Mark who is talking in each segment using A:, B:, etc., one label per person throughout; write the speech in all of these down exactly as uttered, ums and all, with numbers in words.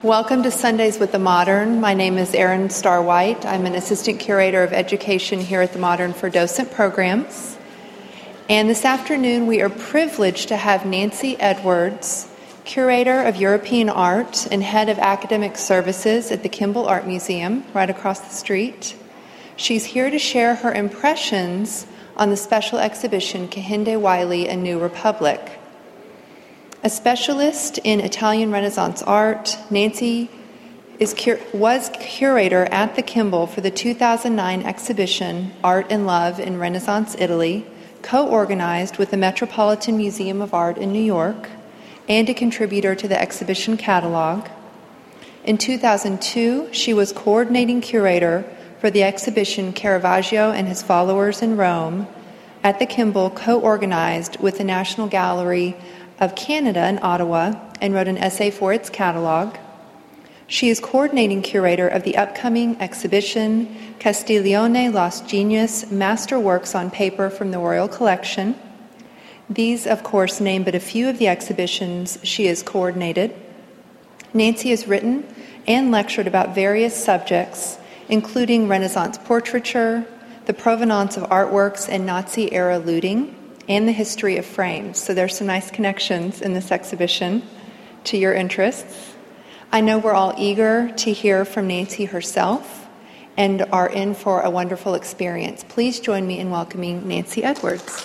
A: Welcome to Sundays with the Modern. My name is Erin Starr-White. I'm an Assistant Curator of Education here at the Modern for Docent Programs. And this afternoon we are privileged to have Nancy Edwards, Curator of European Art and Head of Academic Services at the Kimball Art Museum right across the street. She's here to share her impressions on the special exhibition Kehinde Wiley, A New Republic. A specialist in Italian Renaissance art, Nancy is cur- was curator at the Kimball for the two thousand nine exhibition Art and Love in Renaissance Italy, co-organized with the Metropolitan Museum of Art in New York, and a contributor to the exhibition catalog. In two thousand two, she was coordinating curator for the exhibition Caravaggio and His Followers in Rome at the Kimball, co-organized with the National Gallery of Canada in Ottawa, and wrote an essay for its catalog. She is coordinating curator of the upcoming exhibition Castiglione Los Genius, Masterworks on Paper from the Royal Collection. These, of course, name but a few of the exhibitions she has coordinated. Nancy has written and lectured about various subjects, including Renaissance portraiture, the provenance of artworks and Nazi-era looting, and the history of frames. So there's some nice connections in this exhibition to your interests. I know we're all eager to hear from Nancy herself and are in for a wonderful experience. Please join me in welcoming Nancy Edwards.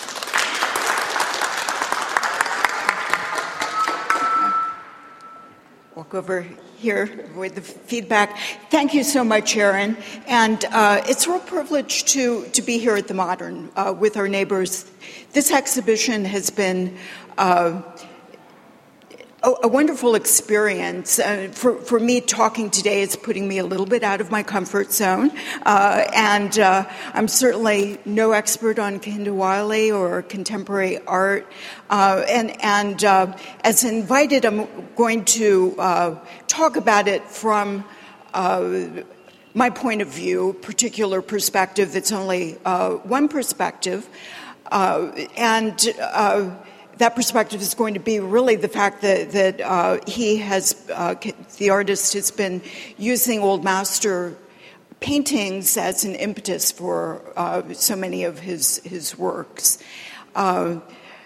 B: Walk over here with the feedback. Thank you so much, Erin. And uh, it's a real privilege to, to be here at the Modern uh, with our neighbors. This exhibition has been uh, a, a wonderful experience. Uh, for, for me, talking today is putting me a little bit out of my comfort zone. Uh, and uh, I'm certainly no expert on Kehinde Wiley or contemporary art. Uh, and and uh, as invited, I'm going to uh, talk about it from uh, my point of view, particular perspective. It's only uh, one perspective. Uh, and uh, that perspective is going to be really the fact that, that uh, he has, uh, the artist has been using old master paintings as an impetus for uh, so many of his, his works. Uh,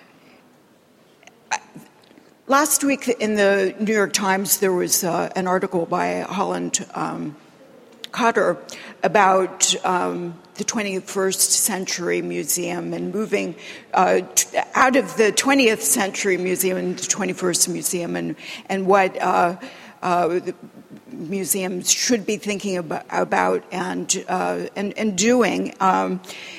B: last week in the New York Times, there was uh, an article by Holland um, Cotter about um, the twenty-first century museum and moving uh, t- out of the twentieth century museum into the twenty-first museum, and, and what uh, uh, the museums should be thinking about, about and, uh, and, and doing, um,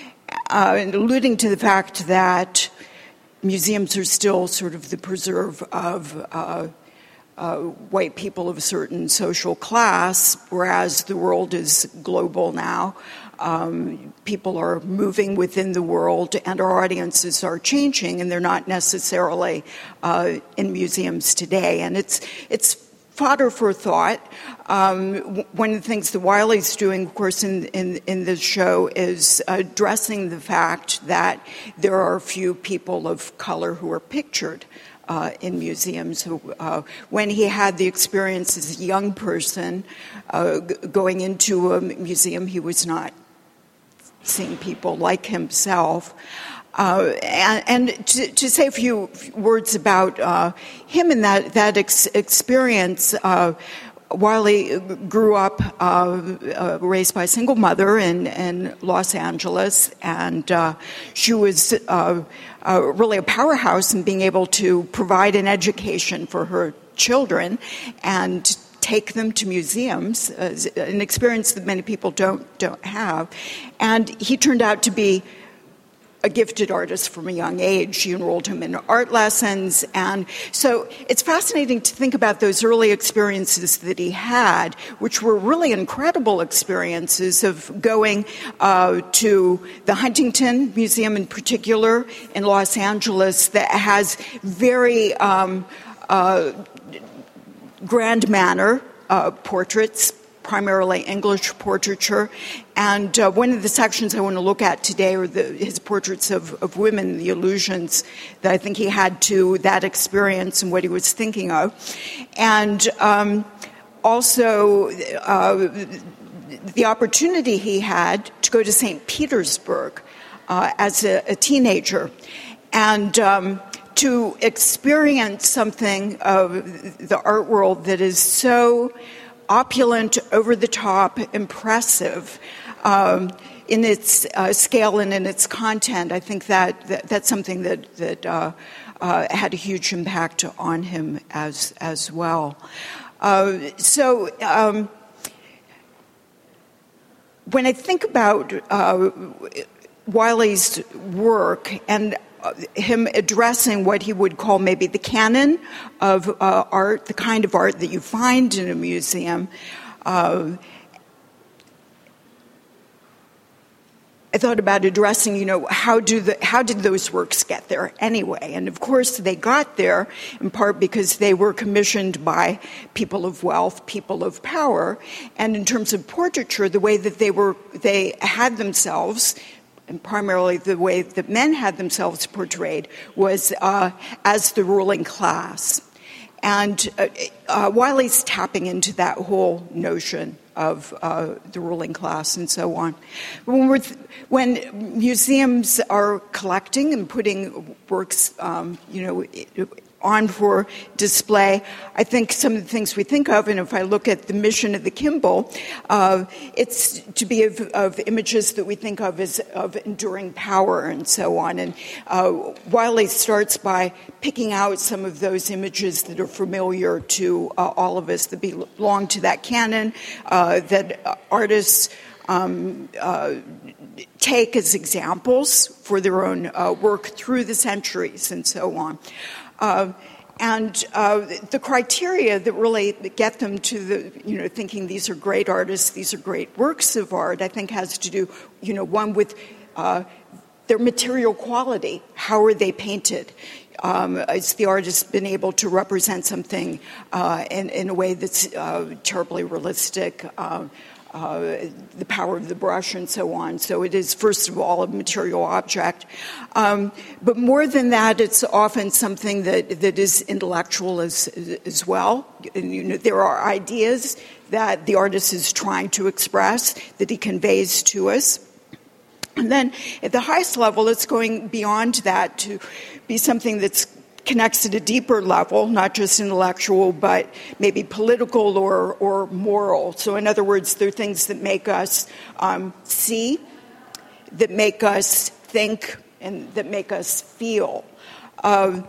B: uh, and alluding to the fact that museums are still sort of the preserve of uh, uh, white people of a certain social class, whereas the world is global now. Um, people are moving within the world, and our audiences are changing, and they're not necessarily uh, in museums today. And it's it's fodder for thought. Um, one of the things that Wiley's doing, of course, in, in, in this show is addressing the fact that there are a few people of color who are pictured uh, in museums. Who, uh, when he had the experience as a young person uh, g- going into a museum, he was not seeing people like himself. Uh, and and to, to say a few words about uh, him and that, that ex- experience, uh, Wiley grew up uh, uh, raised by a single mother in, in Los Angeles, and uh, she was uh, uh, really a powerhouse in being able to provide an education for her children and take them to museums, uh, an experience that many people don't don't have. And he turned out to be a gifted artist from a young age. She enrolled him in art lessons. And so it's fascinating to think about those early experiences that he had, which were really incredible experiences of going uh, to the Huntington Museum in particular in Los Angeles that has very um, uh, grand manner uh, portraits, primarily English portraiture. And uh, one of the sections I want to look at today are the, his portraits of, of women, the allusions that I think he had to that experience and what he was thinking of. And um, also uh, the opportunity he had to go to Saint Petersburg uh, as a, a teenager and um, to experience something of the art world that is so opulent, over-the-top, impressive um, in its uh, scale and in its content. I think that, that that's something that, that uh, uh, had a huge impact on him as, as well. Uh, so um, when I think about uh, Wiley's work and him addressing what he would call maybe the canon of uh, art, the kind of art that you find in a museum, uh, I thought about addressing, you know, how do the how did those works get there anyway? And of course, they got there in part because they were commissioned by people of wealth, people of power, and in terms of portraiture, the way that they were they had themselves. And primarily the way that men had themselves portrayed was uh, as the ruling class. And uh, uh, Wiley's tapping into that whole notion of uh, the ruling class and so on. When, we're th- when museums are collecting and putting works, um, you know, on for display, I think some of the things we think of, and if I look at the mission of the Kimball, uh, it's to be of, of images that we think of as of enduring power and so on. And uh, Wiley starts by picking out some of those images that are familiar to uh, all of us, that belong to that canon, uh, that uh, artists um, uh, take as examples for their own uh, work through the centuries and so on. Uh, and uh, the criteria that really get them to the, you know, thinking these are great artists, these are great works of art, I think has to do, you know, one with uh, their material quality. How are they painted? Um, has the artist been able to represent something uh, in, in a way that's uh, terribly realistic? Uh, Uh, the power of the brush and so on. So it is, first of all, a material object. Um, but more than that, it's often something that, that is intellectual as, as well. And, you know, there are ideas that the artist is trying to express, that he conveys to us. And then at the highest level, it's going beyond that to be something that's connects at a deeper level, not just intellectual, but maybe political or, or moral. So in other words, there are things that make us um, see, that make us think, and that make us feel. Um,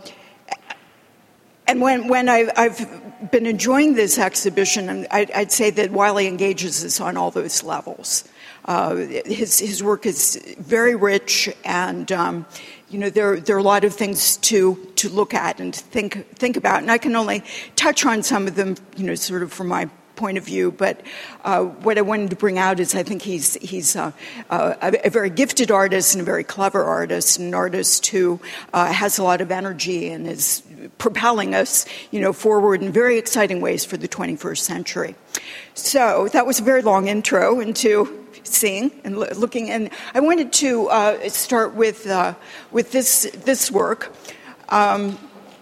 B: and when, when I, I've been enjoying this exhibition, I'd, I'd say that Wiley engages us on all those levels. Uh, his, his work is very rich, and um, you know there there are a lot of things to to look at and think think about. And I can only touch on some of them, you know, sort of from my point of view. But uh, what I wanted to bring out is I think he's he's uh, uh, a, a very gifted artist and a very clever artist, and an artist who uh, has a lot of energy and is propelling us, you know, forward in very exciting ways for the twenty-first century. So that was a very long intro into seeing and lo- looking, and I wanted to uh, start with uh, with this this work um,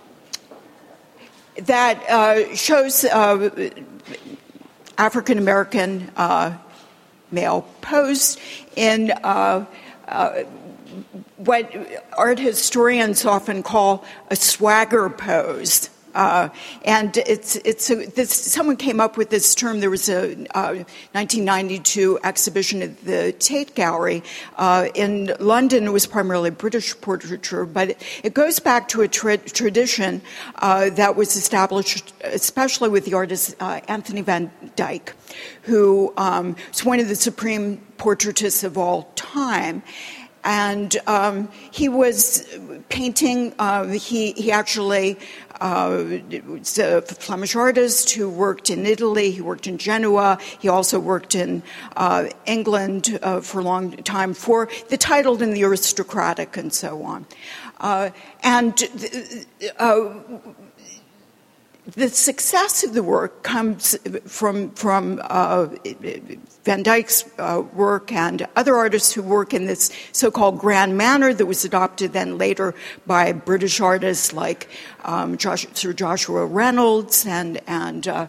B: that uh, shows uh, African American uh, male posed in uh, uh, what art historians often call a swagger pose. Uh, and it's it's a, this, someone came up with this term. There was a uh, nineteen ninety-two exhibition at the Tate Gallery uh, in London. It was primarily British portraiture, but it, it goes back to a tra- tradition uh, that was established, especially with the artist uh, Anthony van Dyck, who um, was one of the supreme portraitists of all time. And um, he was painting. Uh, he he actually uh, was a Flemish artist who worked in Italy. He worked in Genoa. He also worked in uh, England uh, for a long time for the titled and the aristocratic and so on. Uh, and uh, the success of the work comes from from uh, Van Dyck's uh, work and other artists who work in this so-called grand manner that was adopted then later by British artists like um, Josh, Sir Joshua Reynolds and and uh,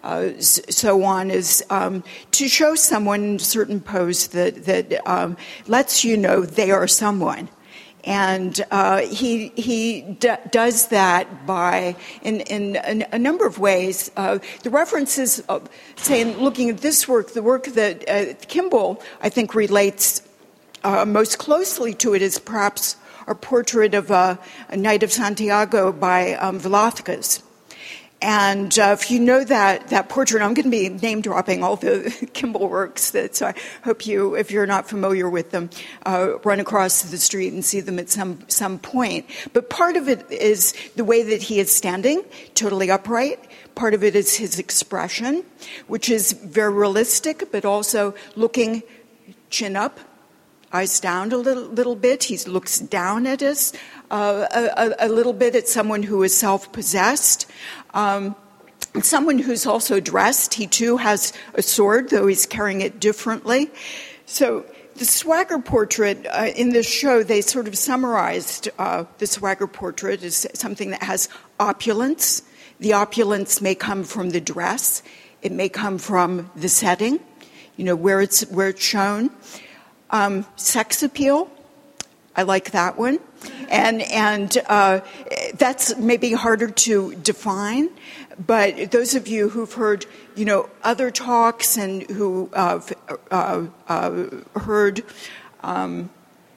B: uh, so on, is um, to show someone in a certain pose that, that um, lets you know they are someone. And uh, he he d- does that by in in a, a number of ways. Uh, the references, of, saying, looking at this work, the work that uh, Kimball I think relates uh, most closely to it is perhaps our portrait of uh, a Knight of Santiago by um, Velázquez. And uh, if you know that that portrait, I'm going to be name dropping all the Kimball works. That, so I hope you, if you're not familiar with them, uh, run across the street and see them at some some point. But part of it is the way that he is standing, totally upright. Part of it is his expression, which is very realistic, but also looking chin up, eyes down a little, little bit. He looks down at us uh, a, a little bit at someone who is self-possessed. Um, someone who's also dressed. He, too, has a sword, though he's carrying it differently. So the Swagger portrait, uh, in this show, they sort of summarized uh, the Swagger portrait as something that has opulence. The opulence may come from the dress. It may come from the setting, you know, where it's, where it's shown. Um, sex appeal. I like that one. And and uh, that's maybe harder to define, but those of you who've heard, you know, other talks and who uh, uh, uh, heard um,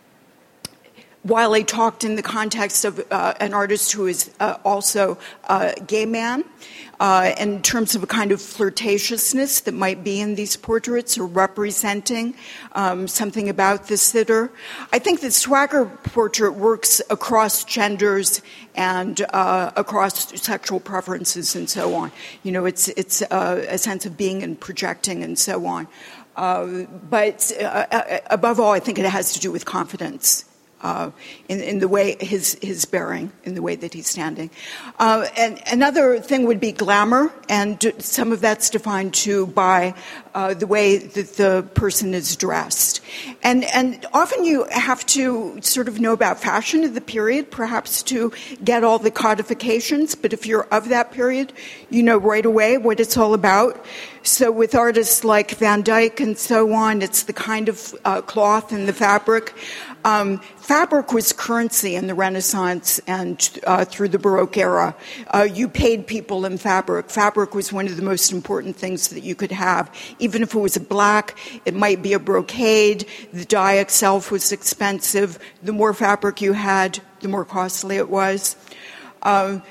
B: Wiley talked in the context of uh, an artist who is uh, also a gay man, uh, in terms of a kind of flirtatiousness that might be in these portraits or representing um, something about the sitter. I think the Swagger portrait works across genders and uh, across sexual preferences and so on. You know, it's it's uh, a sense of being and projecting and so on. Uh, but uh, above all, I think it has to do with confidence. Uh, in, in the way his his bearing, in the way that he's standing. Uh, and another thing would be glamour, and some of that's defined too by uh, the way that the person is dressed. And and often you have to sort of know about fashion of the period, perhaps to get all the codifications, but if you're of that period, you know right away what it's all about. So with artists like Van Dyck and so on, it's the kind of uh, cloth and the fabric. Um, fabric was currency in the Renaissance and uh, through the Baroque era. Uh, you paid people in fabric. Fabric was one of the most important things that you could have. Even if it was a black, it might be a brocade. The dye itself was expensive. The more fabric you had, the more costly it was. Um,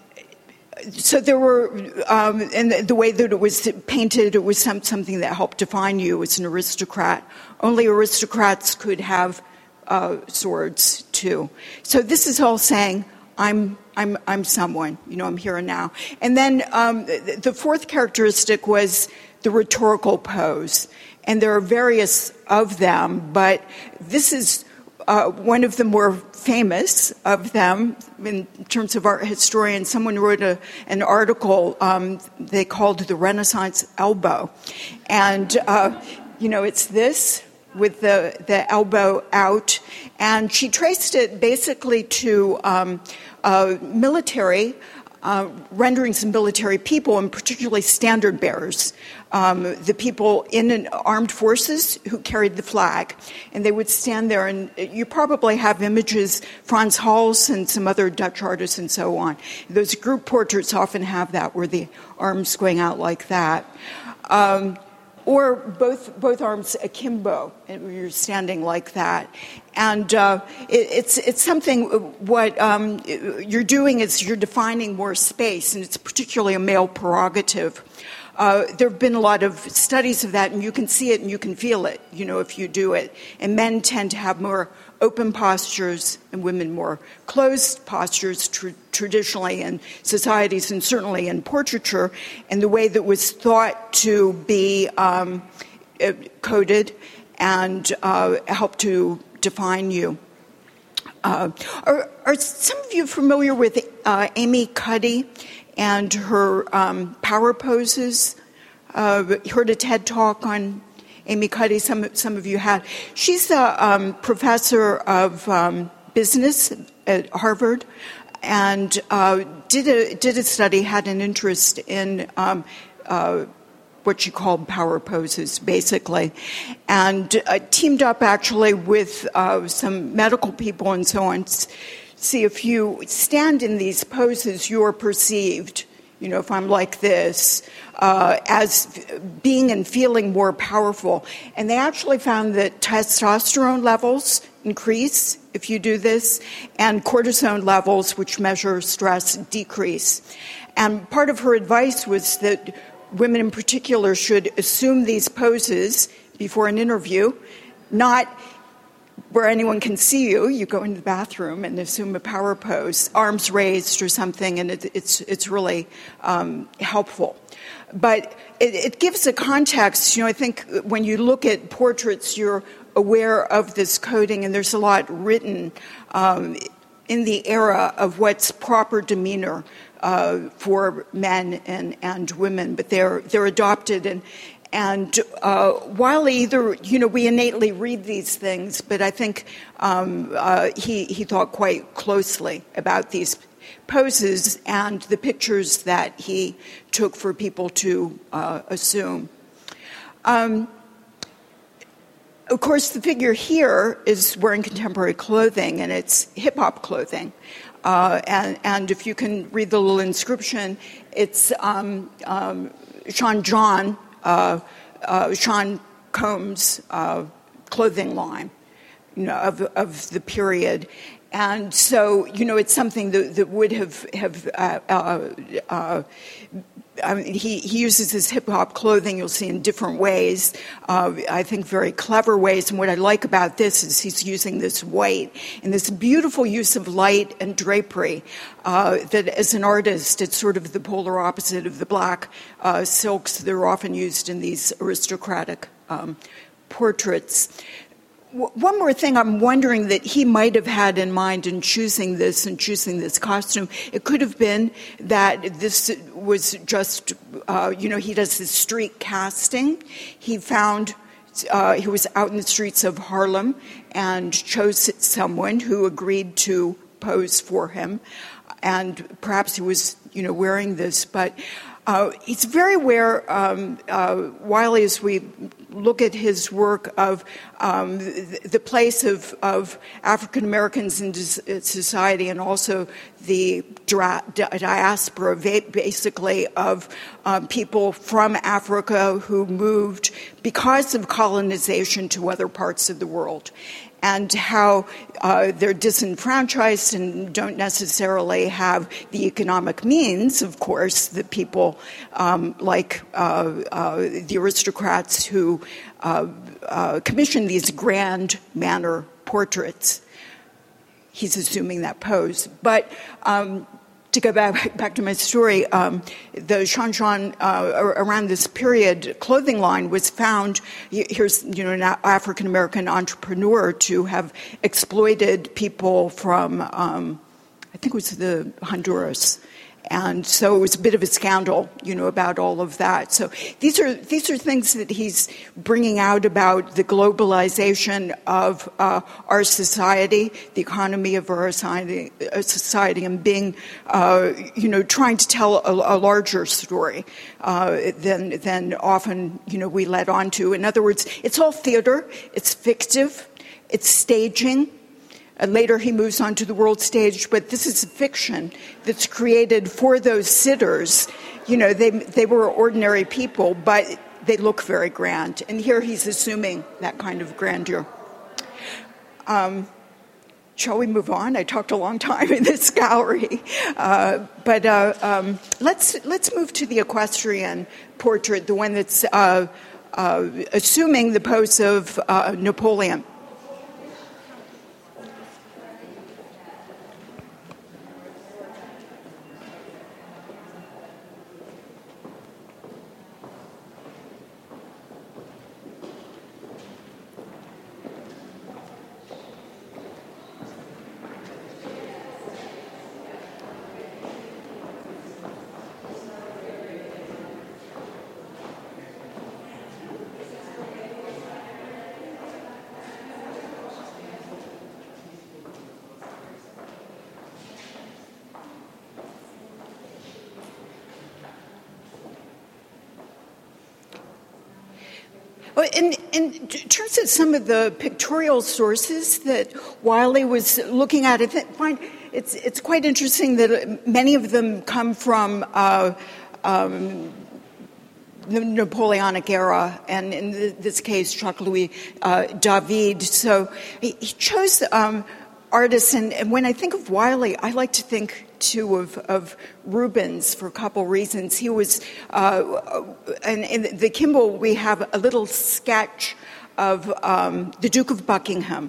B: So there were, um, and the, the way that it was painted, it was some, something that helped define you as an aristocrat. Only aristocrats could have uh, swords too. So this is all saying, I'm, I'm, I'm someone. You know, I'm here and now. And then um, the, the fourth characteristic was the rhetorical pose, and there are various of them, but this is Uh, one of the more famous of them in terms of art historians. Someone wrote a, an article um, they called the Renaissance elbow. And, uh, you know, it's this with the, the elbow out. And she traced it basically to um, uh, military Uh, renderings of military people, and particularly standard bearers, um, the people in an armed forces who carried the flag. And they would stand there, and you probably have images, Frans Hals and some other Dutch artists and so on. Those group portraits often have that, where the arms going out like that. Um, or both both arms akimbo, and you're standing like that. And uh, it, it's it's something, what um, you're doing is you're defining more space, and it's particularly a male prerogative. Uh, there have been a lot of studies of that, and you can see it and you can feel it, you know, if you do it. And men tend to have more open postures and women more closed postures tr- traditionally in societies and certainly in portraiture, and the way that was thought to be um, coded and uh, help to define you. Uh, are, are some of you familiar with uh, Amy Cuddy and her um, power poses? Uh, heard a TED Talk on Amy Cuddy, some, some of you had. She's a um, professor of um, business at Harvard, and uh, did a did a study, had an interest in um, uh, what she called power poses, basically, and uh, teamed up actually with uh, some medical people and so on. See, if you stand in these poses, you're perceived, you know, if I'm like this, uh, as being and feeling more powerful. And they actually found that testosterone levels increase if you do this, and cortisone levels, which measure stress, decrease. And part of her advice was that women in particular should assume these poses before an interview, not where anyone can see you. You go into the bathroom and assume a power pose, arms raised or something, and it, it's it's really um, helpful. But it, it gives a context. You know, I think when you look at portraits, you're aware of this coding, and there's a lot written um, in the era of what's proper demeanor Uh, for men and, and women, but they're they're adopted, and and uh, while either you know we innately read these things, but I think um, uh, he he thought quite closely about these poses and the pictures that he took for people to uh, assume. Um, Of course, the figure here is wearing contemporary clothing, and it's hip-hop clothing. Uh, and, and if you can read the little inscription, it's um, um, Sean John, uh, uh, Sean Combs' uh, clothing line, you know, of, of the period. And so, you know, it's something that, that would have, have uh, uh, uh, I mean, he, he uses his hip-hop clothing, you'll see, in different ways, uh, I think very clever ways. And what I like about this is he's using this white and this beautiful use of light and drapery uh, that, as an artist, it's sort of the polar opposite of the black uh, silks that are often used in these aristocratic um, portraits. One more thing I'm wondering that he might have had in mind in choosing this and choosing this costume. It could have been that this was just, uh, you know, he does this street casting. He found, uh, he was out in the streets of Harlem and chose someone who agreed to pose for him. And perhaps he was, you know, wearing this, but Uh, it's very aware, um, uh, Wiley, as we look at his work, of um, the, the place of, of African Americans in society, and also the diaspora, basically, of um, people from Africa who moved because of colonization to other parts of the world, and how uh, they're disenfranchised and don't necessarily have the economic means, of course, that people um, like uh, uh, the aristocrats who uh, uh, commission these grand manner portraits. He's assuming that pose. But um, to go back, back to my story, um, the Sean John, uh, around this period, clothing line was found. Here's, you know, an African American entrepreneur to have exploited people from, um, I think it was the Honduras. And so it was a bit of a scandal, you know, about all of that. So these are these are things that he's bringing out about the globalization of uh, our society, the economy of our society, uh, society and being, uh, you know, trying to tell a, a larger story uh, than than often, you know, we let on to. In other words, it's all theater, it's fictive, it's staging. And later he moves on to the world stage, but this is a fiction that's created for those sitters. You know, they they were ordinary people, but they look very grand. And here he's assuming that kind of grandeur. Um, shall we move on? I talked a long time in this gallery. Uh, but uh, um, let's, let's move to the equestrian portrait, the one that's uh, uh, assuming the pose of uh, Napoleon. Well, in, in terms of some of the pictorial sources that Wiley was looking at, I find it's it's quite interesting that many of them come from uh, um, the Napoleonic era, and in this case, Jacques-Louis uh, David. So he, he chose um, artists, and, and when I think of Wiley, I like to think too of, of Rubens for a couple reasons. He was, uh, and in the Kimball, we have a little sketch of um, the Duke of Buckingham.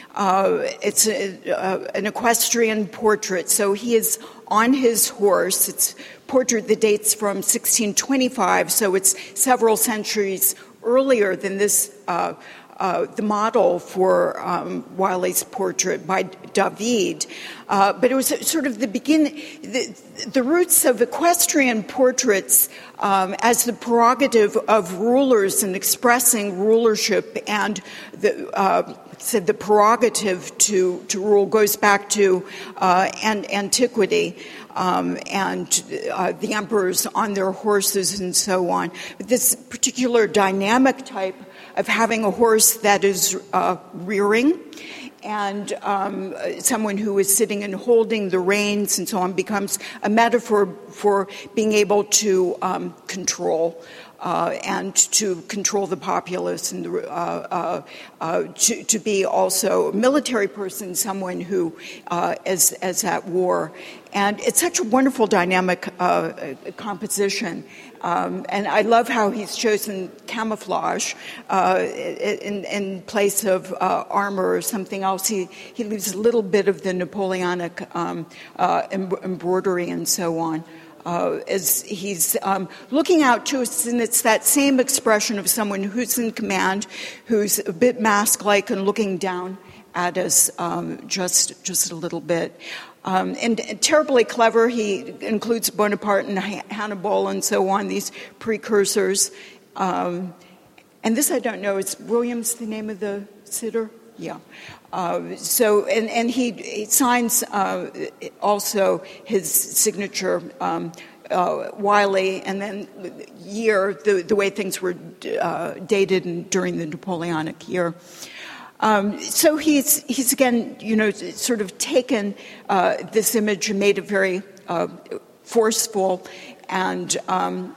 B: Uh, it's a, uh, an equestrian portrait, so he is on his horse. It's a portrait that dates from sixteen twenty-five, so it's several centuries earlier than this uh, Uh, the model for um, Wiley's portrait by David. Uh, but it was sort of the beginning, the, the roots of equestrian portraits um, as the prerogative of rulers in expressing rulership, and the, uh, said the prerogative to, to rule goes back to uh, an, antiquity. Um, and uh, the emperors on their horses and so on. But this particular dynamic type of having a horse that is uh, rearing, and um, someone who is sitting and holding the reins and so on becomes a metaphor for being able to um, control uh, and to control the populace, and uh, uh, uh, to, to be also a military person, someone who uh, is, is at war. And it's such a wonderful dynamic uh, composition. Um, and I love how he's chosen camouflage uh, in, in place of uh, armor or something else. He, he leaves a little bit of the Napoleonic um, uh, embroidery and so on. Uh, as he's um, looking out to us, and it's that same expression of someone who's in command, who's a bit mask-like and looking down at us um, just just a little bit. Um, and, and terribly clever, he includes Bonaparte and Hannibal and so on, these precursors. Um, and this I don't know, is Williams the name of the sitter? Yeah. Uh, so, and, and he, he signs uh, also his signature, um, uh, Wiley, and then year, the, the way things were uh, dated in, during the Napoleonic year. Um, so he's, he's again, you know, sort of taken uh, this image and made it very uh, forceful and um,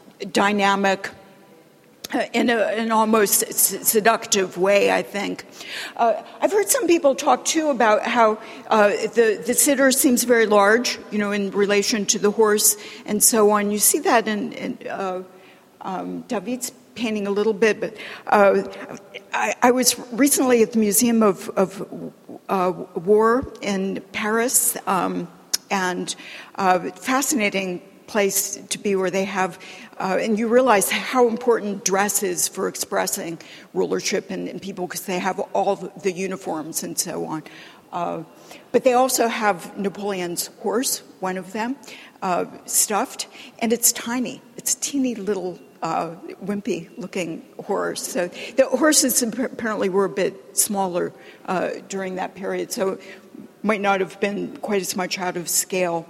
B: dynamic in a, an almost seductive way, I think. Uh, I've heard some people talk, too, about how uh, the, the sitter seems very large, you know, in relation to the horse and so on. You see that in, in uh, um, David's painting a little bit, but uh, I, I was recently at the Museum of, of uh, War in Paris, um, and uh, fascinating place to be where they have, uh, and you realize how important dress is for expressing rulership and, and people, because they have all the, the uniforms and so on. Uh, but they also have Napoleon's horse, one of them, uh, stuffed, and it's tiny. It's a teeny little uh, wimpy-looking horse. So the horses apparently were a bit smaller uh, during that period, so it might not have been quite as much out of scale.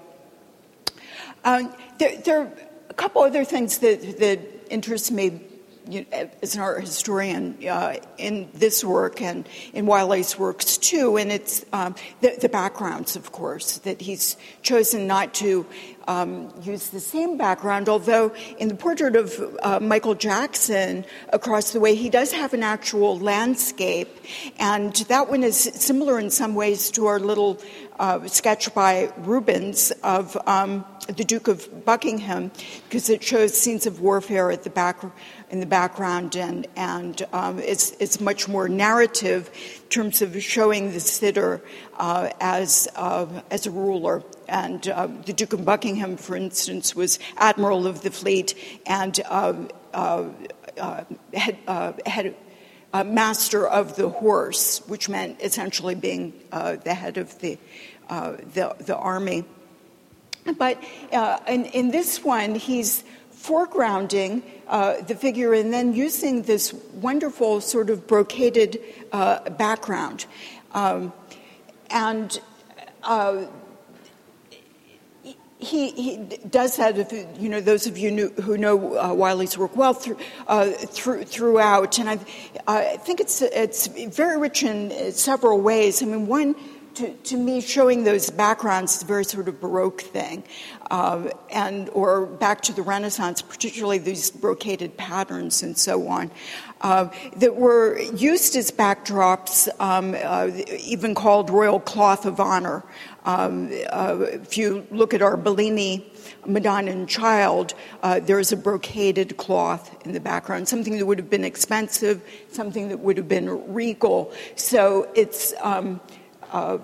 B: Um, there, there are a couple other things that, that interest me, you know, as an art historian uh, in this work and in Wiley's works too, and it's um, the, the backgrounds, of course, that he's chosen not to um, use the same background, although in the portrait of uh, Michael Jackson across the way, he does have an actual landscape, and that one is similar in some ways to our little uh, sketch by Rubens of um, the Duke of Buckingham, because it shows scenes of warfare at the back in the background, and and um, it's it's much more narrative in terms of showing the sitter uh, as uh, as a ruler. And uh, the Duke of Buckingham, for instance, was admiral of the fleet and uh, uh, uh, head, uh, head uh, master of the horse, which meant essentially being uh, the head of the uh, the, the army. But uh, in, in this one, he's foregrounding uh, the figure and then using this wonderful sort of brocaded uh, background. Um, and uh, He, he does that, if, you know, those of you knew, who know uh, Wiley's work well through, uh, through, throughout. And I, I think it's, it's very rich in several ways. I mean, one, to, to me, showing those backgrounds is a very sort of Baroque thing. Uh, and or back to the Renaissance, particularly these brocaded patterns and so on, uh, that were used as backdrops, um, uh, even called royal cloth of honor. Um, uh, if you look at our Bellini Madonna and Child, uh, there's a brocaded cloth in the background, something that would have been expensive, something that would have been regal. So it's... Um, uh,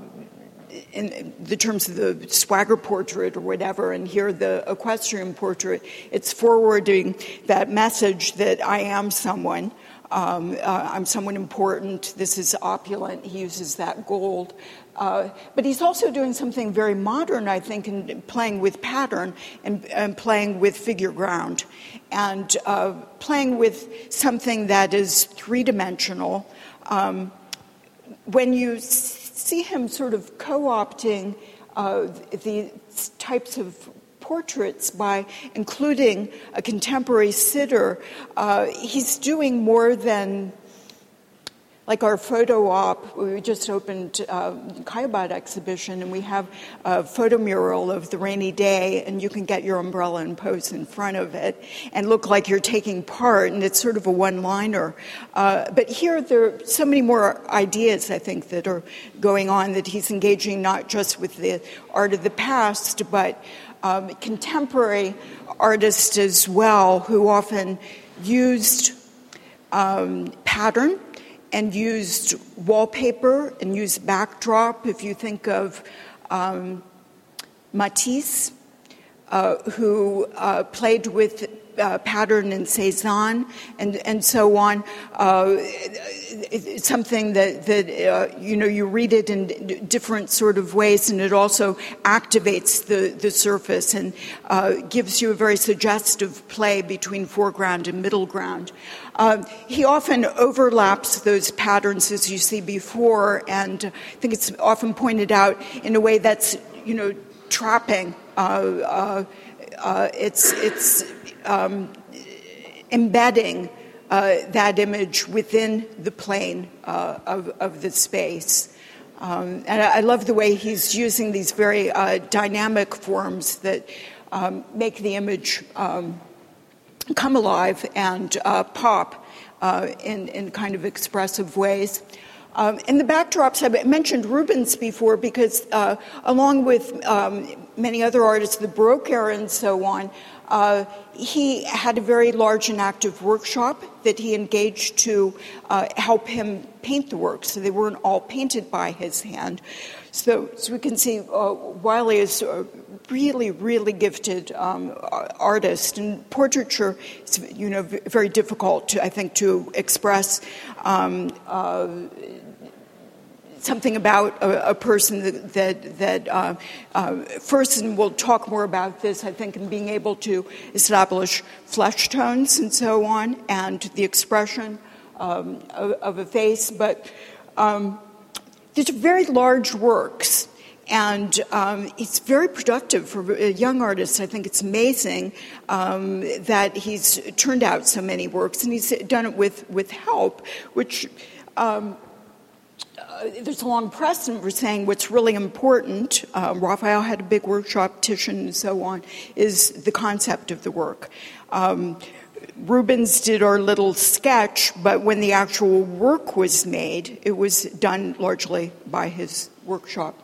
B: in the terms of the swagger portrait or whatever, and here the equestrian portrait, it's forwarding that message that I am someone, um, uh, I'm someone important, this is opulent, he uses that gold. Uh, but he's also doing something very modern, I think, in playing with pattern and, and playing with figure ground, and uh, playing with something that is three-dimensional. Um, when you see him sort of co-opting uh, the types of portraits by including a contemporary sitter, uh, he's doing more than, like our photo op. We just opened uh, Kayabad exhibition, and we have a photo mural of the rainy day, and you can get your umbrella and pose in front of it and look like you're taking part, and it's sort of a one-liner. Uh, but here there are so many more ideas, I think, that are going on, that he's engaging not just with the art of the past, but um, contemporary artists as well, who often used um, pattern and used wallpaper and used backdrop. If you think of um, Matisse, uh, who uh, played with uh, pattern in Cézanne and, and so on, uh, it's something that, that uh, you know, you read it in different sort of ways, and it also activates the, the surface and uh, gives you a very suggestive play between foreground and middle ground. Uh, he often overlaps those patterns, as you see before, and I think it's often pointed out in a way that's, you know, trapping. Uh, uh, uh, it's it's um, embedding uh, that image within the plane uh, of, of the space. Um, and I, I love the way he's using these very uh, dynamic forms that um, make the image um, come alive and uh, pop uh, in, in kind of expressive ways. Um, and the backdrops, I mentioned Rubens before because uh, along with um, many other artists, the Baroque era and so on, uh, he had a very large and active workshop that he engaged to uh, help him paint the works. So they weren't all painted by his hand. So, so we can see uh, Wiley is a really, really gifted um, artist, and portraiture is, you know, very difficult, to, I think, to express um, uh, something about a, a person that that, that uh, uh, first, and we'll talk more about this, I think, in being able to establish flesh tones and so on, and the expression um, of, of a face, but. Um, These are very large works, and um, it's very productive for a young artist. I think it's amazing um, that he's turned out so many works, and he's done it with, with help, which um, uh, there's a long precedent for saying what's really important. Uh, Raphael had a big workshop, Titian and so on, is the concept of the work. Um, Rubens did our little sketch, but when the actual work was made, it was done largely by his workshop.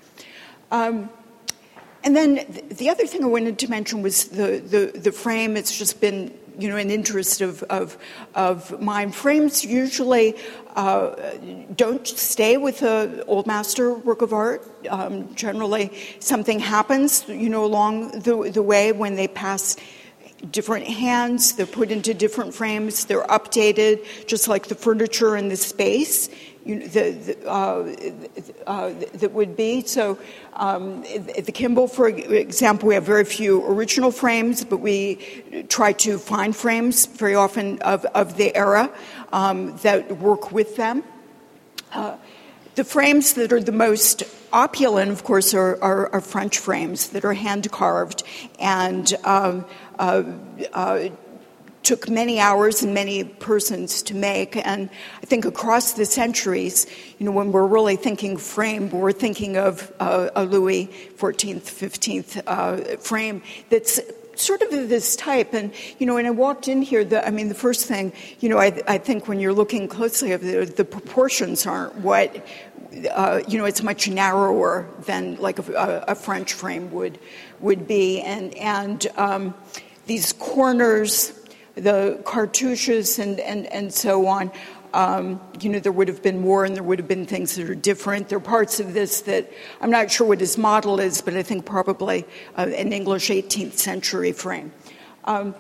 B: Um, and then the other thing I wanted to mention was the, the, the frame. It's just been, you know, an interest of, of, of mine. Frames usually uh, don't stay with an old master work of art. Um, generally, something happens, you know, along the, the way when they pass different hands, they're put into different frames, they're updated, just like the furniture in the space you know, the, the, uh, uh, that would be. So um, at the Kimball, for example, we have very few original frames, but we try to find frames very often of, of the era um, that work with them. Uh, the frames that are the most opulent, of course, are, are, are French frames that are hand-carved and um, uh, uh, took many hours and many persons to make. And I think across the centuries, you know, when we're really thinking frame, we're thinking of uh, a Louis fourteenth, fifteenth uh, frame that's sort of of this type. And, you know, when I walked in here, the, I mean, the first thing, you know, I, I think when you're looking closely at the, the proportions aren't what, uh, you know, it's much narrower than like a, a French frame would would be. And, and um, these corners, the cartouches and, and, and so on, um, you know, there would have been more and there would have been things that are different. There are parts of this that I'm not sure what his model is, but I think probably uh, an English eighteenth century frame. Um,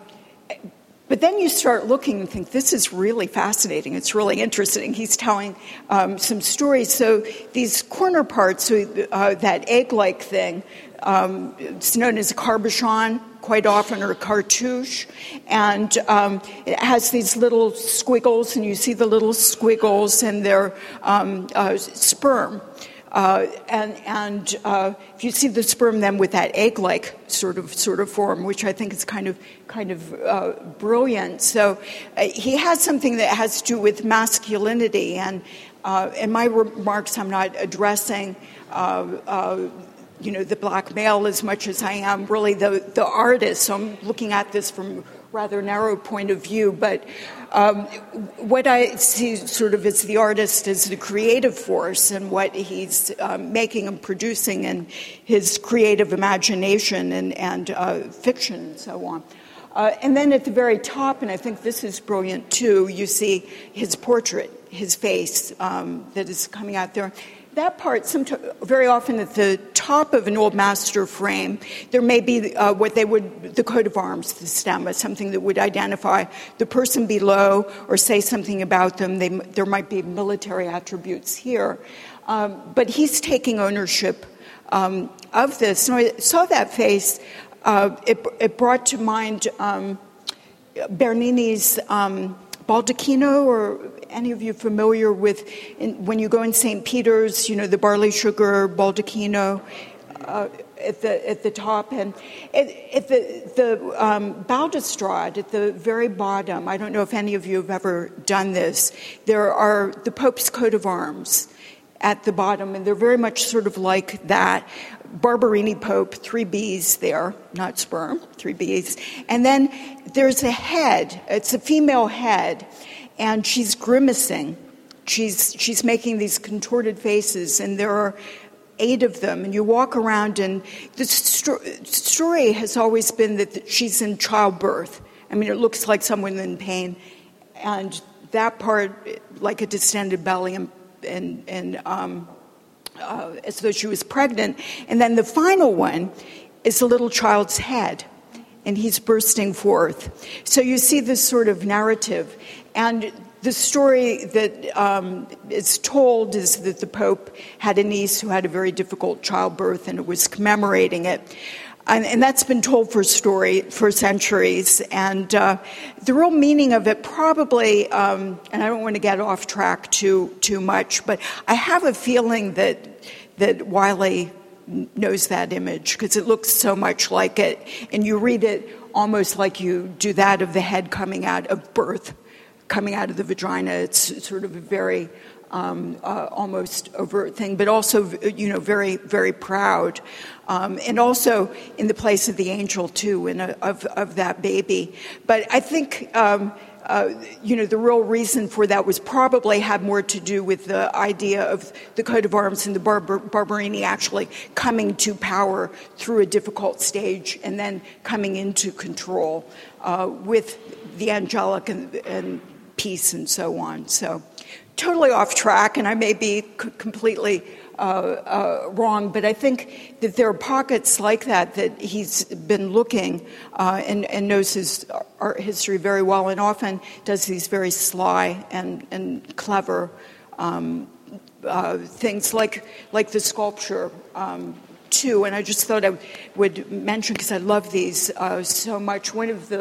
B: but then you start looking and think, this is really fascinating. It's really interesting. He's telling um, some stories. So these corner parts, so, uh, that egg-like thing, um, it's known as a cabochon, quite often, or a cartouche, and um, it has these little squiggles, and you see the little squiggles, and they're um, uh, sperm. Uh, and and uh, if you see the sperm then with that egg-like sort of sort of form, which I think is kind of kind of uh, brilliant. So uh, he has something that has to do with masculinity, and uh, in my remarks, I'm not addressing Uh, uh, you know, the black male as much as I am really the, the artist. So I'm looking at this from a rather narrow point of view. But um, what I see sort of as the artist is the creative force and what he's um, making and producing and his creative imagination and, and uh, fiction and so on. Uh, and then at the very top, and I think this is brilliant too, you see his portrait, his face um, that is coming out there. That part, very often at the top of an old master frame, there may be uh, what they would, the coat of arms, the stemma, something that would identify the person below or say something about them. They, there might be military attributes here. Um, but he's taking ownership um, of this. So I saw that face. Uh, it, it brought to mind um, Bernini's um, Baldacchino, or any of you familiar with, in, when you go in Saint Peter's, you know, the barley sugar Baldacchino uh, at the at the top, and at, at the the um, balustrade at the very bottom. I don't know if any of you have ever done this. There are the Pope's coat of arms at the bottom, and they're very much sort of like that. Barberini Pope, three B's there, not sperm, three B's. And then there's a head. It's a female head, and she's grimacing. She's she's making these contorted faces, and there are eight of them. And you walk around, and the sto- story has always been that she's in childbirth. I mean, it looks like someone in pain, and that part, like a distended belly, and and, and um, Uh, as though she was pregnant. And then the final one is a little child's head, and he's bursting forth. So you see this sort of narrative. And the story that um, is told is that the Pope had a niece who had a very difficult childbirth, and it was commemorating it. And, and that's been told for story for centuries. And uh, the real meaning of it probably, um, and I don't want to get off track too too much, but I have a feeling that that Wiley knows that image because it looks so much like it. And you read it almost like you do that of the head coming out of birth, coming out of the vagina. It's sort of a very Um, uh, almost overt thing, but also, you know, very, very proud. Um, and also in the place of the angel, too, and of, of that baby. But I think, um, uh, you know, the real reason for that was probably had more to do with the idea of the coat of arms and the Barber- Barberini actually coming to power through a difficult stage and then coming into control uh, with the angelic and, and peace and so on. So totally off track, and I may be c- completely uh, uh, wrong, but I think that there are pockets like that that he's been looking uh, and, and knows his art history very well, and often does these very sly and, and clever um, uh, things like like the sculpture um, too. And I just thought I would mention, because I love these uh, so much. One of the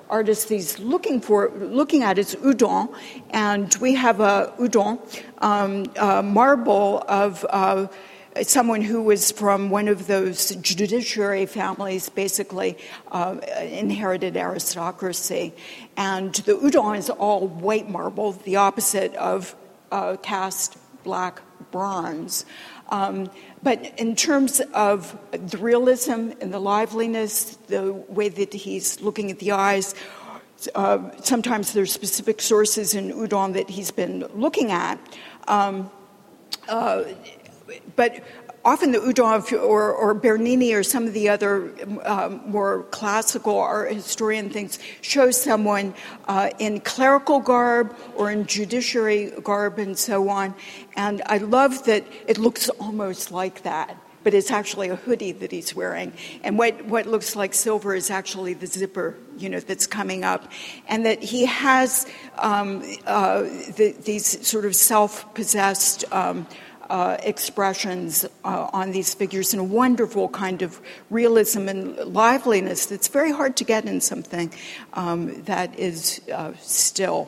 B: artist he's looking for, looking at is udon, and we have a udon um, a marble of uh, someone who was from one of those judiciary families, basically uh, inherited aristocracy, and the udon is all white marble, the opposite of uh, cast black bronze. Um, but in terms of the realism and the liveliness, the way that he's looking at the eyes, uh, sometimes there's specific sources in udon that he's been looking at. Um, uh, but often the udon or, or Bernini or some of the other um, more classical art historian things show someone uh, in clerical garb or in judiciary garb and so on. And I love that it looks almost like that, but it's actually a hoodie that he's wearing. And what, what looks like silver is actually the zipper, you know, that's coming up. And that he has um, uh, the, these sort of self-possessed um, Uh, expressions uh, on these figures, and a wonderful kind of realism and liveliness that's very hard to get in something um, that is uh, still.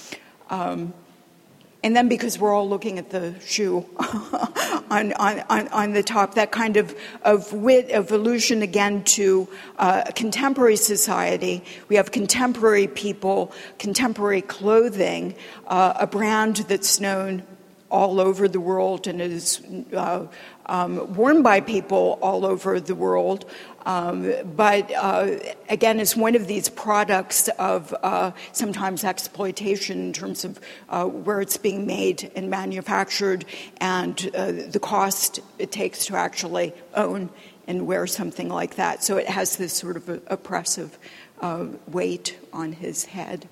B: Um, and then because we're all looking at the shoe on, on, on, on the top, that kind of, of wit, of allusion again to uh, contemporary society. We have contemporary people, contemporary clothing, uh, a brand that's known all over the world and is uh, um, worn by people all over the world. Um, but uh, again, it's one of these products of uh, sometimes exploitation in terms of uh, where it's being made and manufactured and uh, the cost it takes to actually own and wear something like that. So it has this sort of a, oppressive uh, weight on his head.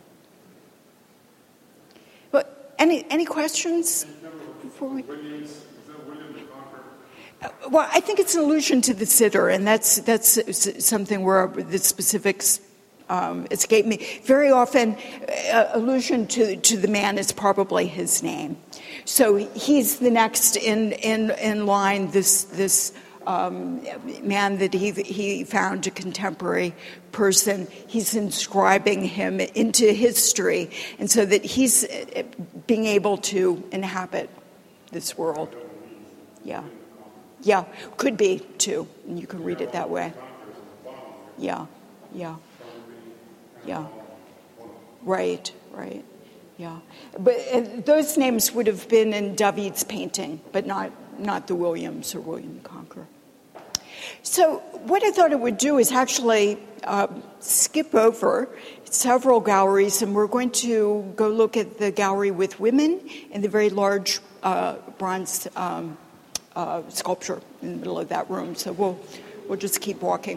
B: But any any questions? Before we... Well, I think it's an allusion to the sitter, and that's that's something where the specifics um, escape me. Very often, uh, allusion to to the man is probably his name, so he's the next in in in line. This this um, man that he he found, a contemporary person. He's inscribing him into history, and so that he's being able to inhabit this world. Yeah. Yeah, could be, too. And you can read it that way. Yeah, yeah, yeah. Right, right, yeah. But uh, those names would have been in David's painting, but not, not the Williams or William the Conqueror. So what I thought it would do is actually uh, skip over several galleries, and we're going to go look at the gallery with women and the very large uh, bronze um, uh, sculpture in the middle of that room. So we'll we'll just keep walking.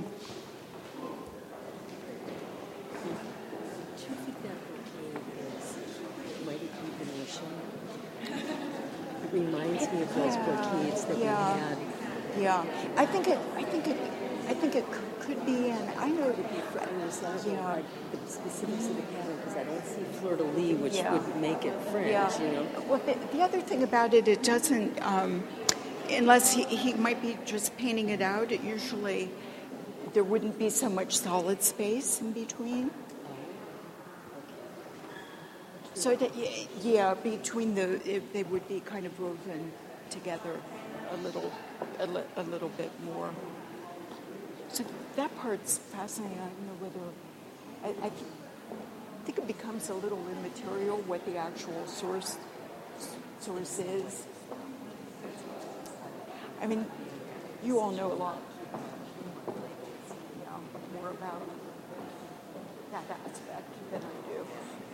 C: It reminds me of those brocades that
B: yeah.
C: we had.
B: Yeah, I think it. I think it. I think it could be, and I know it would be.
C: Yeah, like the specifics of the pattern, because I don't see fleur-de-lis, which
B: yeah.
C: would make it French.
B: Yeah.
C: You know.
B: Well, the, the other thing about it, it doesn't. Um, unless he, he might be just painting it out. It usually there wouldn't be so much solid space in between. So that, yeah, between the it, they would be kind of woven together a little, a, li- a little bit more. So that part's fascinating. I don't know whether I, I think it becomes a little immaterial what the actual source source is. I mean, you all know a lot, you know, more about that aspect than I do.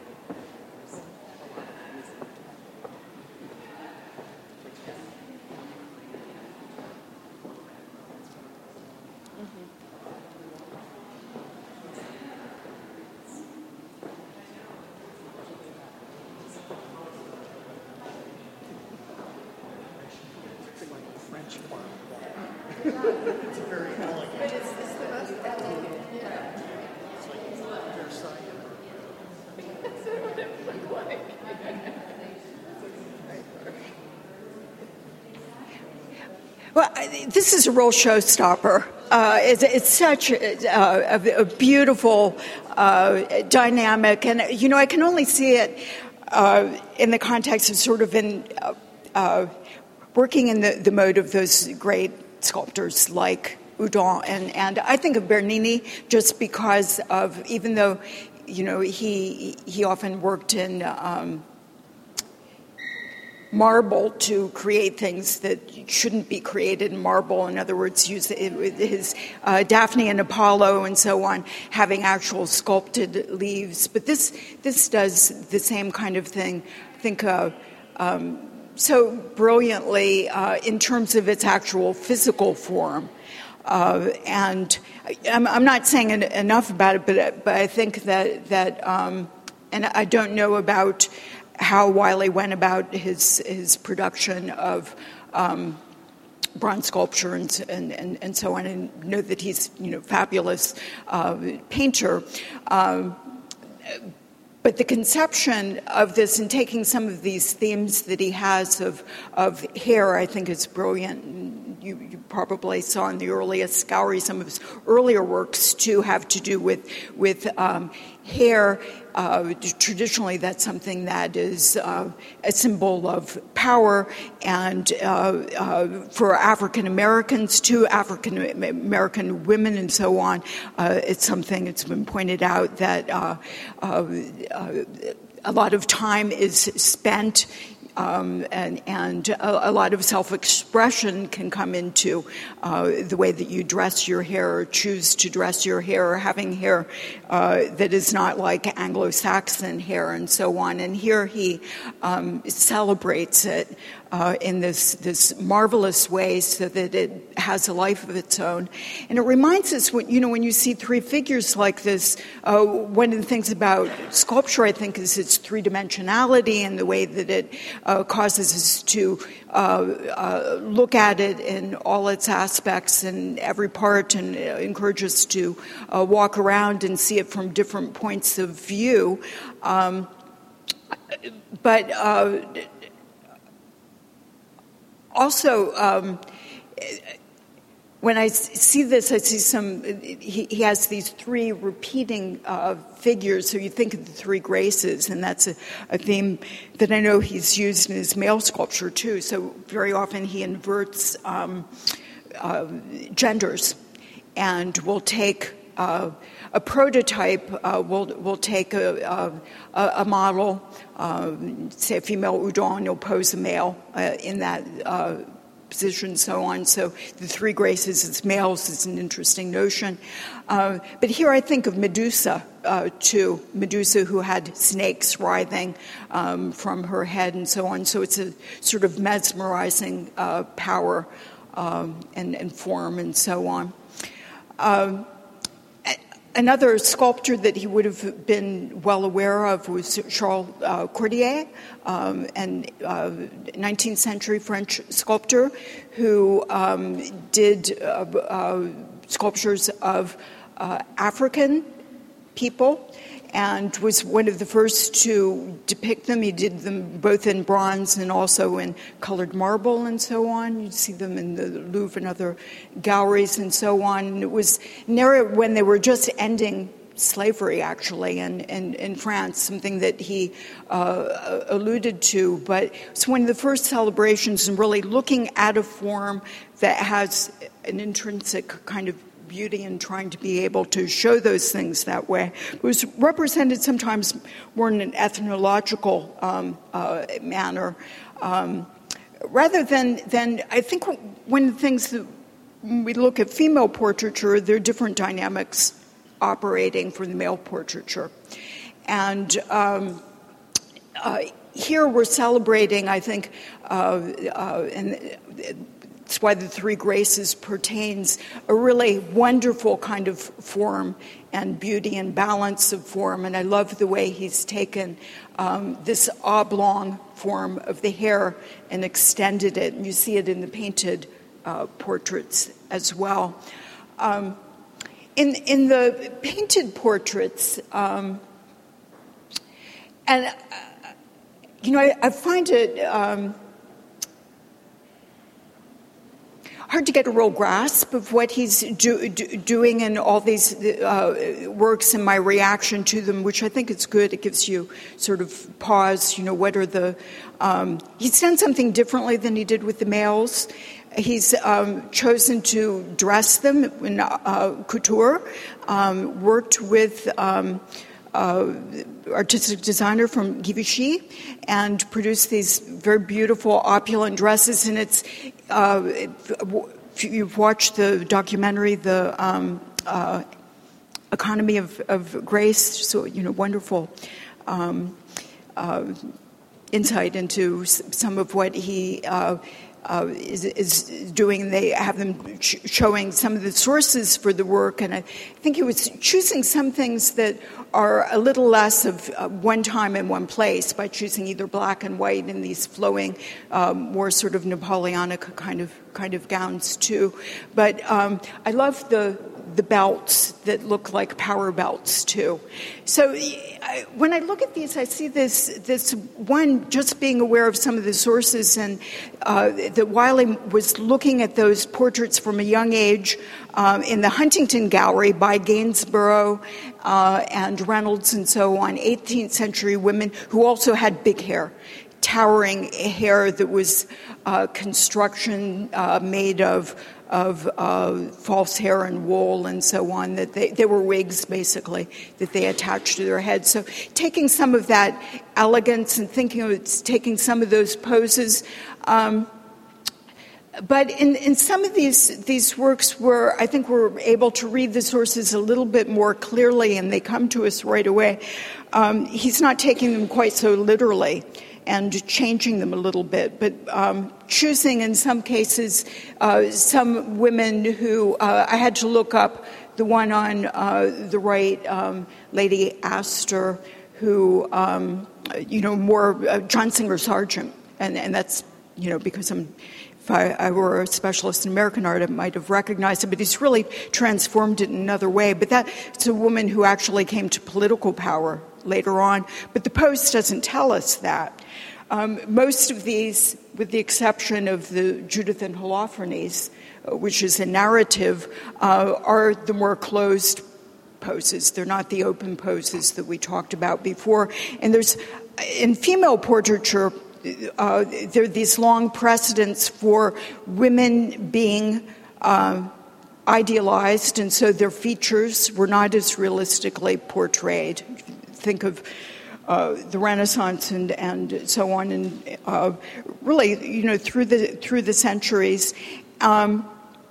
D: It's very elegant. But it's, it's the most elegant. Yeah. It's like Versailles. That's what it looked like.
B: Well, I, this is a real showstopper. uh, it's, it's such a, a, a beautiful uh, dynamic, and you know I can only see it uh, in the context of sort of in uh, uh, working in the, the mode of those great sculptors like Houdon, and and I think of Bernini just because of, even though you know he he often worked in Um, marble to create things that shouldn't be created in marble. In other words, use his uh, Daphne and Apollo and so on, having actual sculpted leaves. But this this does the same kind of thing. I think uh, um, so brilliantly uh, in terms of its actual physical form. Uh, and I'm, I'm not saying enough about it, but but I think that that um, and I don't know about how Wiley went about his his production of um, bronze sculpture and, and and so on, and know that he's you know fabulous uh, painter. Um, But the conception of this and taking some of these themes that he has of of hair, I think, is brilliant. You, you probably saw in the earliest Scoury some of his earlier works too have to do with with um, hair. Uh, traditionally, that's something that is uh, a symbol of power, and uh, uh, for African Americans too, African American women, and so on. Uh, it's something it's been pointed out that uh, uh, uh, a lot of time is spent. Um, and, and a, a lot of self-expression can come into uh, the way that you dress your hair or choose to dress your hair, or having hair uh, that is not like Anglo-Saxon hair and so on. And here he um, celebrates it uh, in this, this marvelous way so that it has a life of its own. And it reminds us, when, you know, when you see three figures like this, uh, one of the things about sculpture, I think, is its three-dimensionality and the way that it Uh, causes us to uh, uh, look at it in all its aspects and every part, and uh, encourage us to uh, walk around and see it from different points of view. Um, but uh, also, um, when I see this, I see some, he, he has these three repeating uh, figures, so you think of the three graces, and that's a, a theme that I know he's used in his male sculpture too, so very often he inverts um, uh, genders, and will take uh, a prototype, uh, we'll, we'll take a, a, a model, uh, say a female Houdon, you'll pose a male uh, in that uh position, so on. So the three graces as males is an interesting notion. Uh, but here I think of Medusa, uh, too. Medusa, who had snakes writhing um, from her head and so on. So it's a sort of mesmerizing uh, power um, and, and form and so on. Um, Another sculptor that he would have been well aware of was Charles uh, Cordier, um, an uh, nineteenth century French sculptor who um, did uh, uh, sculptures of uh, African people, and was one of the first to depict them. He did them both in bronze and also in colored marble and so on. You see them in the Louvre and other galleries and so on. And it was near when they were just ending slavery, actually, in, in, in France, something that he uh, alluded to. But it's one of the first celebrations and really looking at a form that has an intrinsic kind of beauty and trying to be able to show those things that way. It was represented sometimes more in an ethnological um, uh, manner, um, rather than, than, I think one of the things that when we look at female portraiture, there are different dynamics operating for the male portraiture. And um, uh, here we're celebrating, I think, uh, uh, and that's why the three graces pertains a really wonderful kind of form and beauty and balance of form. And I love the way he's taken um, this oblong form of the hair and extended it. And you see it in the painted uh, portraits as well. Um, in, in the painted portraits, um, and, uh, you know, I, I find it... Um, hard to get a real grasp of what he's do, do, doing in all these uh, works and my reaction to them, which I think is good. It gives you sort of pause, you know, what are the... Um, he's done something differently than he did with the males. He's um, chosen to dress them in uh, couture, um, worked with... Um, Uh, artistic designer from Givenchy, and produced these very beautiful, opulent dresses. And it's, uh, if you've watched the documentary, the um, uh, Economy of, of Grace, so, you know, wonderful um, uh, insight into some of what he uh, uh, is, is doing. They have them ch- showing some of the sources for the work, and I think he was choosing some things that are a little less of uh, one time in one place by choosing either black and white in these flowing, um, more sort of Napoleonic kind of kind of gowns too. But um, I love the the belts that look like power belts too. So I, when I look at these, I see this this one just being aware of some of the sources, and uh, that Wiley was looking at those portraits from a young age um, in the Huntington Gallery by Gainsborough uh, and Reynolds and so on, eighteenth century women who also had big hair, towering hair that was uh, construction uh, made of of uh, false hair and wool and so on, that they, they were wigs, basically, that they attached to their heads. So taking some of that elegance and thinking of it, taking some of those poses. Um, but in, in some of these these works where I think we're able to read the sources a little bit more clearly and they come to us right away, um, he's not taking them quite so literally and changing them a little bit, but um, choosing in some cases uh, some women who uh, I had to look up. The one on uh, the right, um, Lady Astor, who, um, you know, more uh, John Singer Sargent, and, and that's, you know, because I'm, if I, I were a specialist in American art, I might have recognized him, but he's really transformed it in another way. But that's a woman who actually came to political power later on, but the post doesn't tell us that. Um, most of these, with the exception of the Judith and Holofernes, uh, which is a narrative, uh, are the more closed poses. They're not the open poses that we talked about before. And there's, in female portraiture, uh, there are these long precedents for women being uh, idealized, and so their features were not as realistically portrayed. Think of Uh, the Renaissance and, and so on, and uh, really, you know, through the through the centuries, um,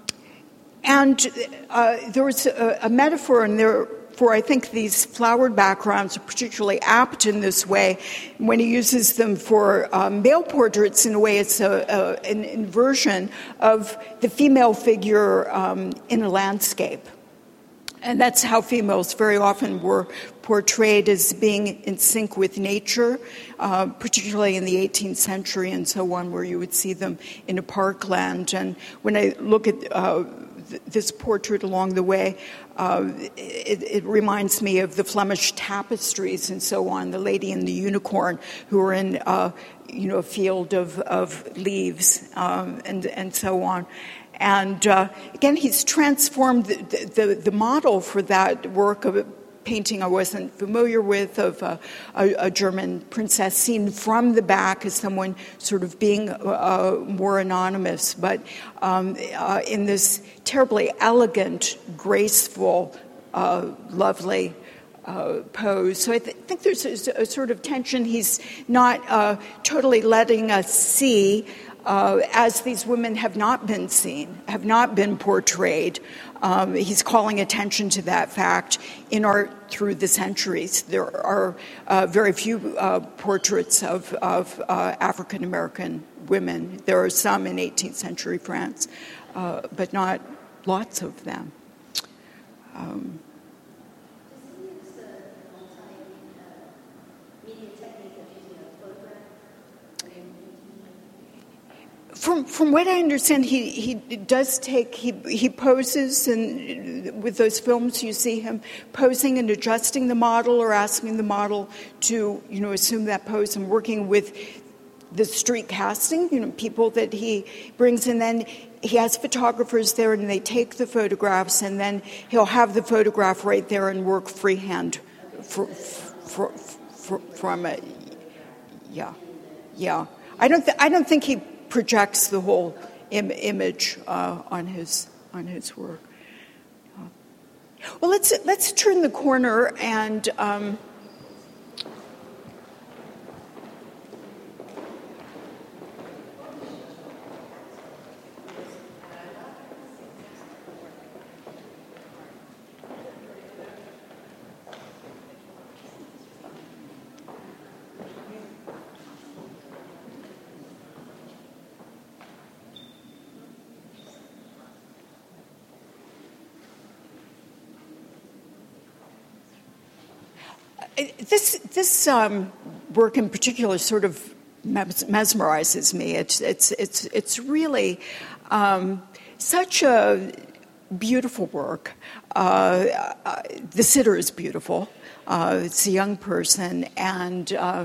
B: and uh, there was a, a metaphor in there for, I think, these flowered backgrounds are particularly apt in this way. When he uses them for um, male portraits, in a way, it's a, a, an inversion of the female figure um, in a landscape. And that's how females very often were portrayed, as being in sync with nature, uh, particularly in the eighteenth century and so on, where you would see them in a parkland. And when I look at uh, th- this portrait along the way, uh, it, it reminds me of the Flemish tapestries and so on, the Lady and the Unicorn, who are in uh, you know, a field of, of leaves um, and, and so on. And uh, again, he's transformed the, the, the model for that work of a painting I wasn't familiar with, of a, a, a German princess seen from the back as someone sort of being uh, more anonymous, but um, uh, in this terribly elegant, graceful, uh, lovely Uh, pose. So I th- think there's a, a sort of tension he's not uh, totally letting us see, uh, as these women have not been seen, have not been portrayed. Um, he's calling attention to that fact in art through the centuries. There are uh, very few uh, portraits of, of uh, African American women. There are some in eighteenth century France, uh, but not lots of them. Um, From from what I understand, he, he does take, he he poses, and with those films you see him posing and adjusting the model or asking the model to, you know, assume that pose, and working with the street casting, you know, people that he brings in. Then he has photographers there, and they take the photographs, and then he'll have the photograph right there and work freehand for, for, for, from it. Yeah, yeah. I don't. Th- I don't think he projects the whole im- image uh, on his on his work. Uh, well, let's let's turn the corner and. Um, This this um, work in particular sort of mesmerizes me. It's it's it's it's really um, such a beautiful work. Uh, uh, the sitter is beautiful. Uh, it's a young person, and uh,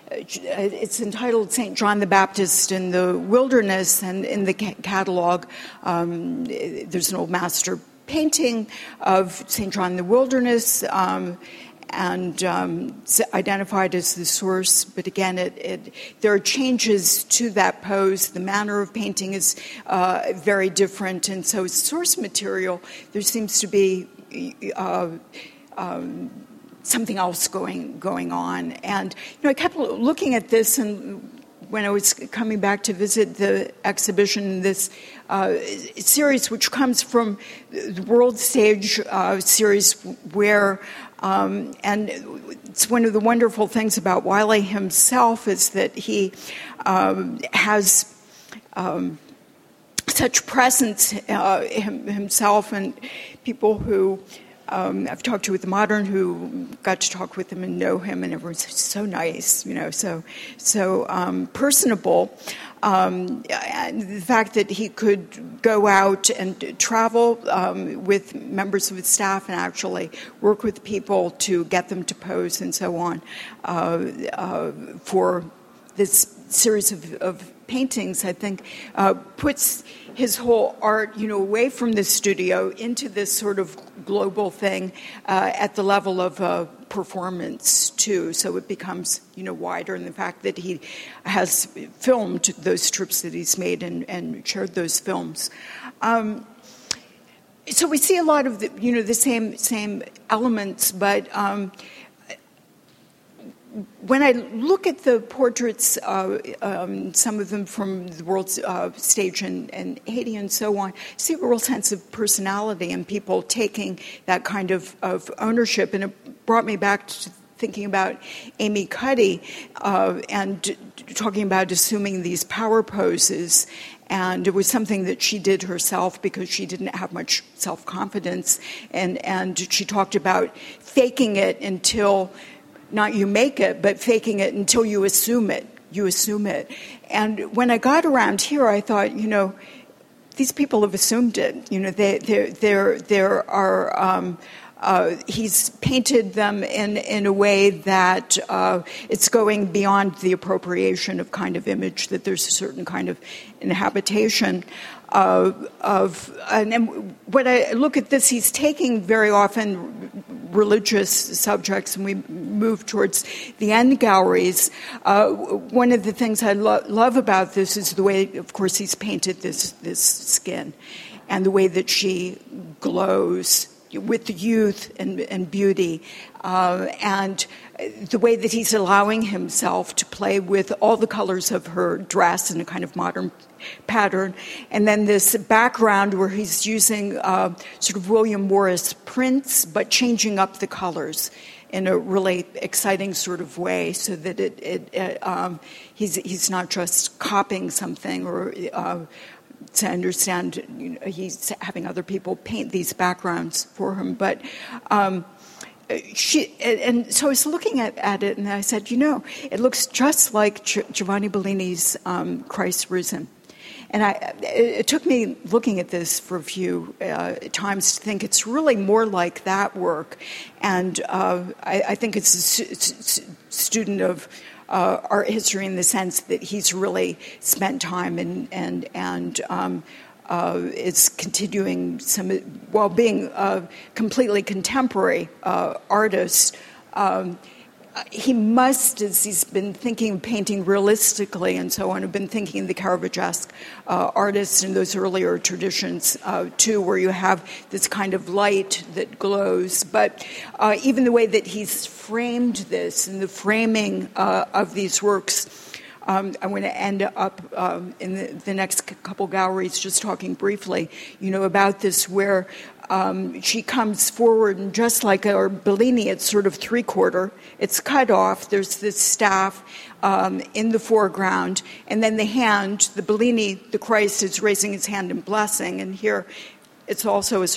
B: it's entitled Saint John the Baptist in the Wilderness. And in the ca- catalog, um, there's an old master painting of Saint John in the Wilderness. Um, and um, identified as the source. But again, it, it, there are changes to that pose. The manner of painting is uh, very different. And so source material, there seems to be uh, um, something else going going on. And, you know, I kept looking at this, and when I was coming back to visit the exhibition, this uh, series, which comes from the World Stage uh, series, where Um, and it's one of the wonderful things about Wiley himself is that he um, has um, such presence uh, him, himself, and people who um, I've talked to at the Modern who got to talk with him and know him, and everyone's so nice, you know, so so um, personable. Um, and the fact that he could go out and travel um, with members of his staff and actually work with people to get them to pose and so on uh, uh, for this series of, of paintings, I think, uh, puts his whole art, you know, away from the studio into this sort of global thing uh, at the level of uh, performance too. So it becomes, you know, wider. And the fact that he has filmed those trips that he's made and, and shared those films. Um, so we see a lot of the, you know, the same same elements, but. Um, When I look at the portraits, uh, um, some of them from the World uh, Stage in, in Haiti and so on, I see a real sense of personality and people taking that kind of, of ownership. And it brought me back to thinking about Amy Cuddy uh, and d- talking about assuming these power poses. And it was something that she did herself because she didn't have much self-confidence. And, and she talked about faking it until... not you make it, but faking it until you assume it. You assume it. And when I got around here, I thought, you know, these people have assumed it. You know, they, there, there, there are. Um, uh, he's painted them in in a way that uh, it's going beyond the appropriation of kind of image. That there's a certain kind of inhabitation. Uh, of and, and when I look at this, he's taking very often religious subjects, and we move towards the end galleries. Uh, one of the things I lo- love about this is the way, of course, he's painted this this skin, and the way that she glows with youth and, and beauty, uh, and the way that he's allowing himself to play with all the colors of her dress in a kind of modern pattern. And then this background where he's using uh, sort of William Morris prints, but changing up the colors in a really exciting sort of way, so that it, it, it um, he's he's not just copying something or. Uh, to understand, you know, he's having other people paint these backgrounds for him. But um, she, and so I was looking at, at it, and I said, you know, it looks just like G- Giovanni Bellini's um, Christ Risen. And I, it took me looking at this for a few uh, times to think it's really more like that work. And uh, I, I think it's a stu- student of Uh, art history in the sense that he's really spent time and and and um, uh, is continuing some, while being a completely contemporary uh, artist, um, he must, as he's been thinking, painting realistically and so on, have been thinking the Caravaggesque uh, artists in those earlier traditions, uh, too, where you have this kind of light that glows. But uh, even the way that he's framed this and the framing uh, of these works, Um, I'm going to end up um, in the, the next couple galleries just talking briefly, you know, about this, where um, she comes forward and just like our Bellini, it's sort of three-quarter. It's cut off. There's this staff um, in the foreground, and then the hand, the Bellini, the Christ is raising his hand in blessing, and here it's also a